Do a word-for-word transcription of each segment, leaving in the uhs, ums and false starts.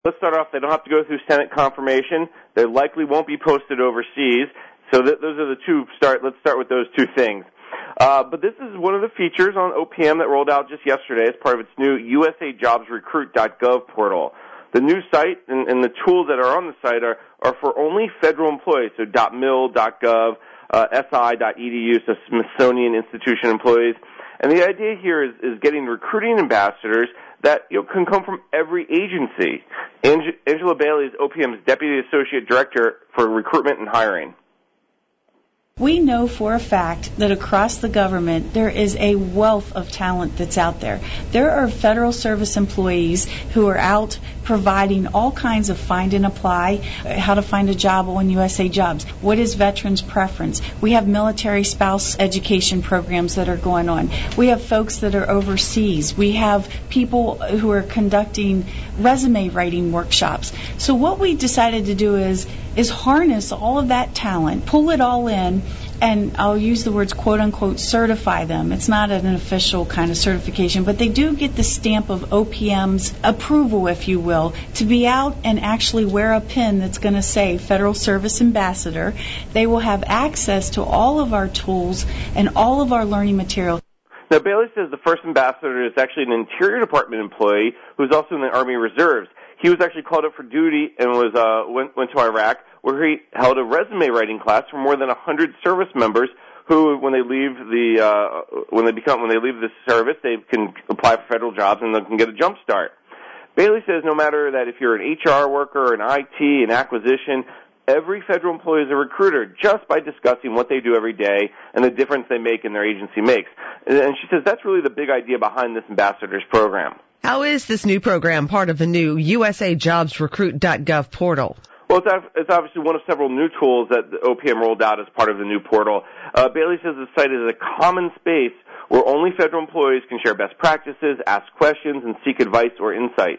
Let's start off, they don't have to go through Senate confirmation. They likely won't be posted overseas. So th- those are the two. Start. Let's start with those two things. Uh, but this is one of the features on O P M that rolled out just yesterday as part of its new U S A Jobs Recruit dot gov portal. The new site and, and the tools that are on the site are, are for only federal employees, so .mil, .gov, uh, S I dot E D U, so Smithsonian Institution employees. And the idea here is, is getting recruiting ambassadors that you know, can come from every agency. Ange- Angela Bailey is O P M's Deputy Associate Director for Recruitment and Hiring. We know for a fact that across the government there is a wealth of talent that's out there. There are federal service employees who are out providing all kinds of find and apply, how to find a job on U S A Jobs. What is veterans' preference? We have military spouse education programs that are going on. We have folks that are overseas. We have people who are conducting resume writing workshops. So what we decided to do is is harness all of that talent, pull it all in, and I'll use the words quote-unquote certify them. It's not an official kind of certification, but they do get the stamp of O P M's approval, if you will, to be out and actually wear a pin that's going to say Federal Service Ambassador. They will have access to all of our tools and all of our learning material. Now, Bailey says the first ambassador is actually an Interior Department employee who's also in the Army Reserves. He was actually called up for duty and was uh, went, went to Iraq, where he held a resume writing class for more than one hundred service members who, when they leave the uh, when they become when they leave the service, they can apply for federal jobs and they can get a jump start. Bailey says no matter that if you're an H R worker, an I T, an acquisition, every federal employee is a recruiter just by discussing what they do every day and the difference they make and their agency makes. And she says that's really the big idea behind this ambassadors program. How is this new program part of the new U S A Jobs Recruit dot gov portal? Well, it's, it's obviously one of several new tools that the O P M rolled out as part of the new portal. Uh, Bailey says the site is a common space where only federal employees can share best practices, ask questions, and seek advice or insight.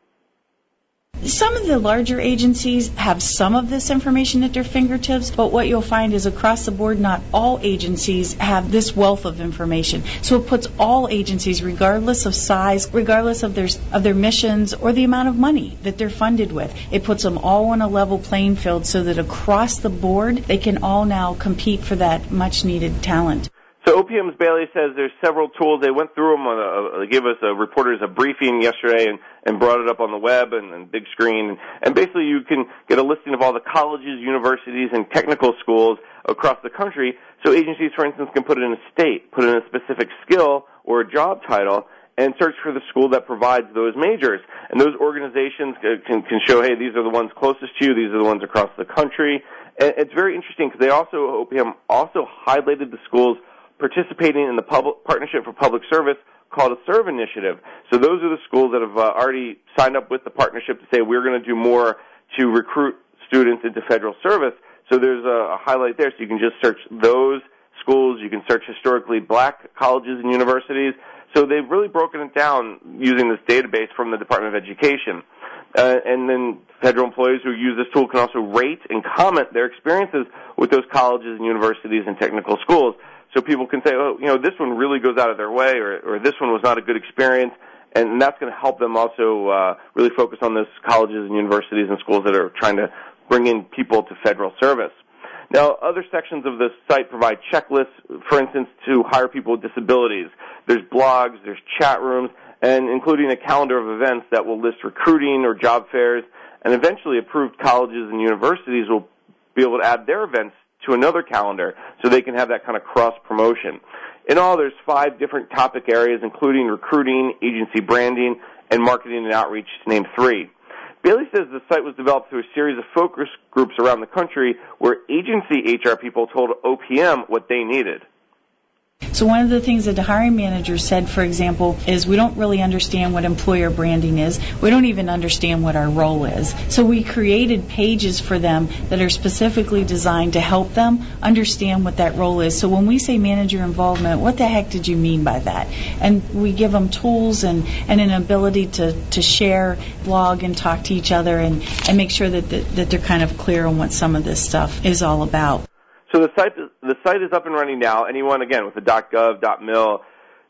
Some of the larger agencies have some of this information at their fingertips, but what you'll find is across the board, not all agencies have this wealth of information. So it puts all agencies, regardless of size, regardless of their of their missions or the amount of money that they're funded with, it puts them all on a level playing field so that across the board, they can all now compete for that much-needed talent. So O P M's Bailey says there's several tools. They went through them. On a, they gave us a, reporters a briefing yesterday and, and brought it up on the web and, and big screen. And basically you can get a listing of all the colleges, universities, and technical schools across the country. So agencies, for instance, can put in a state, put in a specific skill or a job title, and search for the school that provides those majors. And those organizations can, can show, hey, these are the ones closest to you. These are the ones across the country. And it's very interesting because they also, O P M also highlighted the schools participating in the public Partnership for Public Service called a SERVE initiative. So those are the schools that have uh, already signed up with the partnership to say we're going to do more to recruit students into federal service. So there's a, a highlight there. So you can just search those schools. You can search historically black colleges and universities. So they've really broken it down using this database from the Department of Education. Uh, and then federal employees who use this tool can also rate and comment their experiences with those colleges and universities and technical schools. So people can say, oh, you know, this one really goes out of their way, or, or this one was not a good experience, and that's going to help them also uh, really focus on those colleges and universities and schools that are trying to bring in people to federal service. Now, other sections of this site provide checklists, for instance, to hire people with disabilities. There's blogs, there's chat rooms, and including a calendar of events that will list recruiting or job fairs, and eventually approved colleges and universities will be able to add their events to another calendar so they can have that kind of cross-promotion. In all, there's five different topic areas, including recruiting, agency branding, and marketing and outreach, to name three. Bailey says the site was developed through a series of focus groups around the country where agency H R people told O P M what they needed. So one of the things that the hiring manager said, for example, is we don't really understand what employer branding is. We don't even understand what our role is. So we created pages for them that are specifically designed to help them understand what that role is. So when we say manager involvement, what the heck did you mean by that? And we give them tools and, and an ability to, to share, blog, and talk to each other and, and make sure that, that, that they're kind of clear on what some of this stuff is all about. So the site the site is up and running now. Anyone, again, with the .gov, .mil,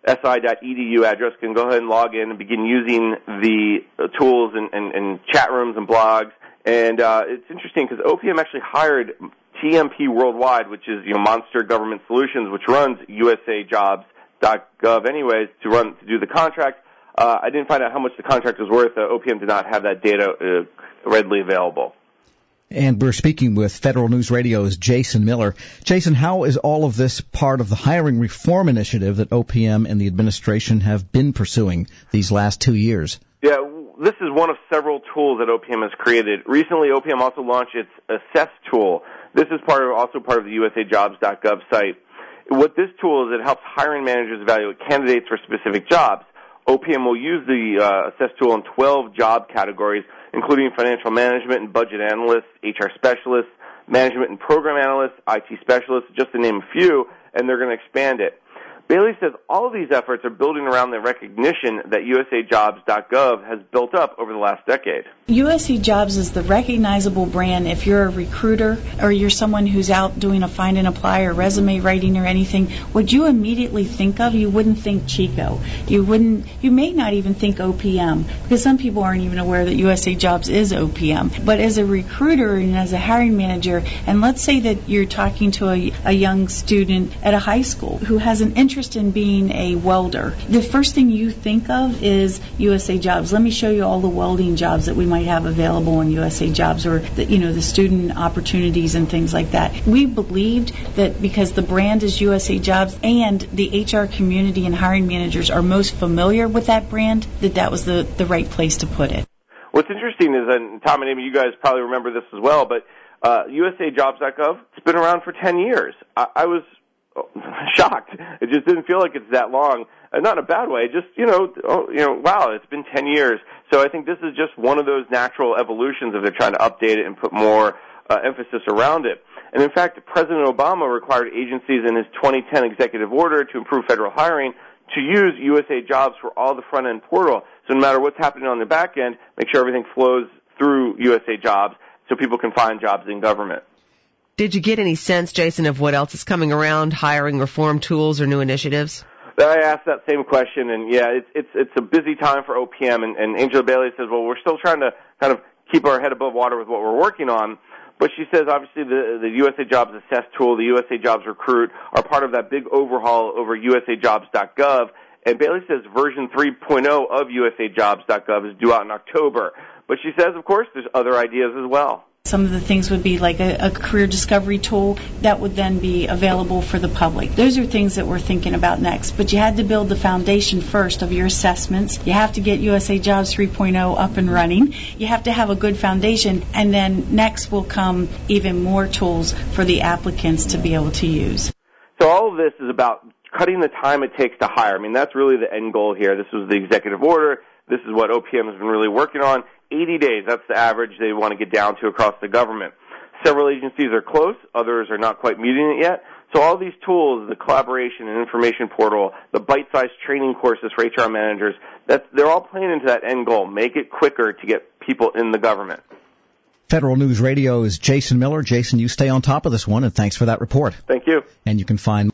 S I dot E D U address can go ahead and log in and begin using the tools and, and, and chat rooms and blogs. And uh, it's interesting because O P M actually hired T M P Worldwide, which is, you know, Monster Government Solutions, which runs U S A jobs dot gov anyways, to run to do the contract. Uh, I didn't find out how much the contract was worth. Uh, O P M did not have that data uh, readily available. And we're speaking with Federal News Radio's Jason Miller. Jason, how is all of this part of the hiring reform initiative that O P M and the administration have been pursuing these last two years? Yeah, this is one of several tools that O P M has created. Recently, O P M also launched its Assess tool. This is part of, also part of the U S A jobs dot gov site. What this tool is, it helps hiring managers evaluate candidates for specific jobs. O P M will use the uh, Assess tool in twelve job categories, including financial management and budget analysts, H R specialists, management and program analysts, I T specialists, just to name a few, and they're going to expand it. Bailey says all of these efforts are building around the recognition that U S A jobs dot gov has built up over the last decade. U S A Jobs is the recognizable brand. If you're a recruiter or you're someone who's out doing a find and apply or resume writing or anything, what you immediately think of, you wouldn't think Chico. You wouldn't. You may not even think O P M, because some people aren't even aware that U S A Jobs is O P M. But as a recruiter and as a hiring manager, and let's say that you're talking to a, a young student at a high school who has an interest in being a welder, the first thing you think of is U S A Jobs. Let me show you all the welding jobs that we might have available in U S A Jobs, or the, you know, the student opportunities and things like that. We believed that because the brand is U S A Jobs and the H R community and hiring managers are most familiar with that brand, that that was the, the right place to put it. What's interesting is, and Tom and Amy, you guys probably remember this as well, but uh, U S A jobs dot gov, it's been around for ten years. I, I was shocked. It just didn't feel like it's that long. Uh, not in a bad way. Just, you know, oh, you know, wow, it's been ten years. So I think this is just one of those natural evolutions of they're trying to update it and put more uh, emphasis around it. And in fact, President Obama required agencies in his twenty ten executive order to improve federal hiring to use U S A Jobs for all the front-end portal. So no matter what's happening on the back end, make sure everything flows through U S A Jobs so people can find jobs in government. Did you get any sense, Jason, of what else is coming around, hiring reform tools or new initiatives? I asked that same question, and yeah, it's it's it's a busy time for O P M, and, and Angela Bailey says, well, we're still trying to kind of keep our head above water with what we're working on, but she says obviously the, the U S A Jobs Assess tool, the U S A Jobs Recruit are part of that big overhaul over U S A jobs dot gov, and Bailey says version three point oh of U S A jobs dot gov is due out in October, but she says, of course, there's other ideas as well. Some of the things would be like a, a career discovery tool that would then be available for the public. Those are things that we're thinking about next. But you had to build the foundation first of your assessments. You have to get U S A Jobs three point oh up and running. You have to have a good foundation. And then next will come even more tools for the applicants to be able to use. So all of this is about cutting the time it takes to hire. I mean, that's really the end goal here. This was the executive order. This is what O P M has been really working on. eighty days, that's the average they want to get down to across the government. Several agencies are close, others are not quite meeting it yet. So all these tools, the collaboration and information portal, the bite-sized training courses for H R managers, that's, they're all playing into that end goal. Make it quicker to get people in the government. Federal News Radio's Jason Miller. Jason, you stay on top of this one, and thanks for that report. Thank you. And you can find